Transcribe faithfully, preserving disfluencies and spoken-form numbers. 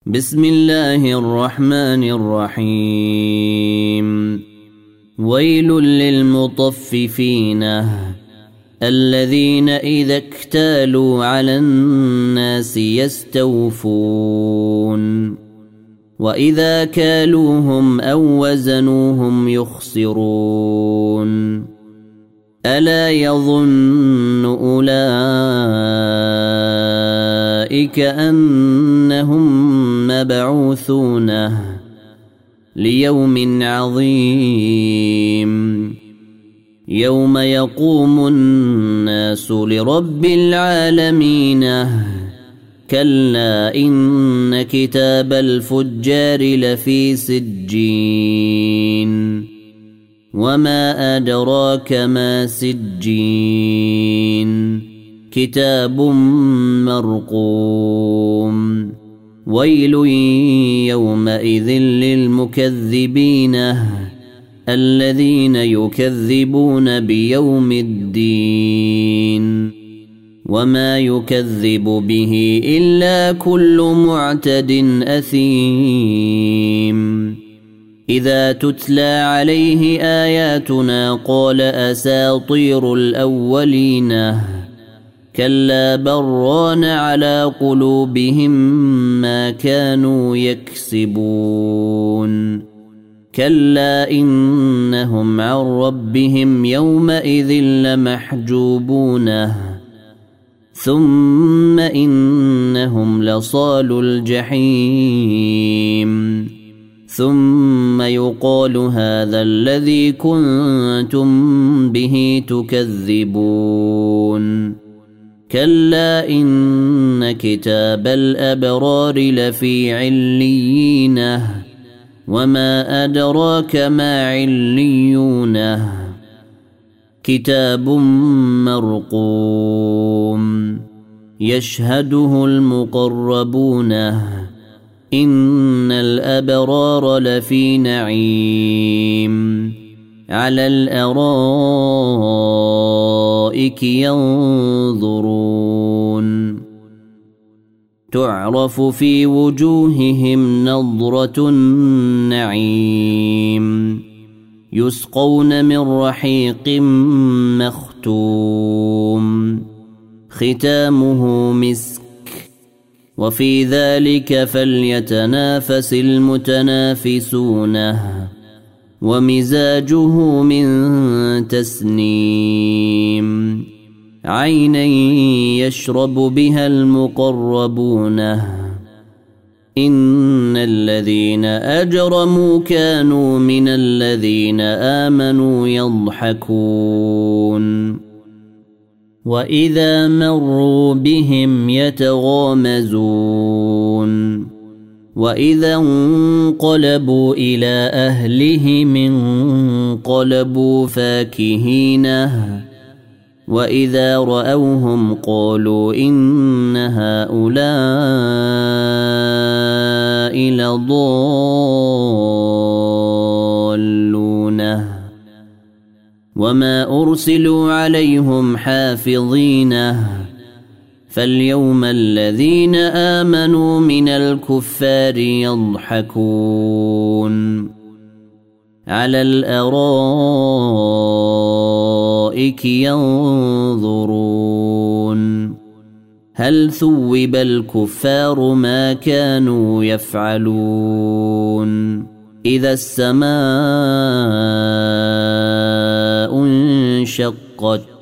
بسم الله الرحمن الرحيم ويل للمطففين الذين إذا اكتالوا على الناس يستوفون وإذا كالوهم أو وزنوهم يخسرون ألا يظن أولئك أنهم مبعوثون ليوم عظيم يوم يقوم الناس لرب العالمين كلا إن كتاب الفجار لفي سجين وما أدراك ما سجين كتاب مرقوم ويل يومئذ للمكذبين الذين يكذبون بيوم الدين وما يكذب به إلا كل معتد أثيم إذا تتلى عليه آياتنا قال أساطير الأولين كلا بران على قلوبهم ما كانوا يكسبون كلا إنهم عن ربهم يومئذ لمحجوبون ثم إنهم لصالو الجحيم ثم يقال هذا الذي كنتم به تكذبون كلا إن كتاب الأبرار لفي عليين وما أدراك ما عليون كتاب مرقوم يشهده المقربون إن الأبرار لفي نعيم على الأرائك ينظرون تعرف في وجوههم نضرة النعيم يسقون من رحيق مختوم ختامه مسك وفي ذلك فليتنافس المتنافسون ومزاجه من تسنيم عينا يشرب بها المقربون إن الذين أجرموا كانوا من الذين آمنوا يضحكون وإذا مروا بهم يتغامزون وإذا انقلبوا إلى أهلهم انقلبوا فاكهين وإذا رأوهم قالوا إن هؤلاء لضالون وما أرسلوا عليهم حافظين فاليوم الذين آمنوا من الكفار يضحكون على الأرائك ينظرون هل ثوب الكفار ما كانوا يفعلون إذا السماء انشقت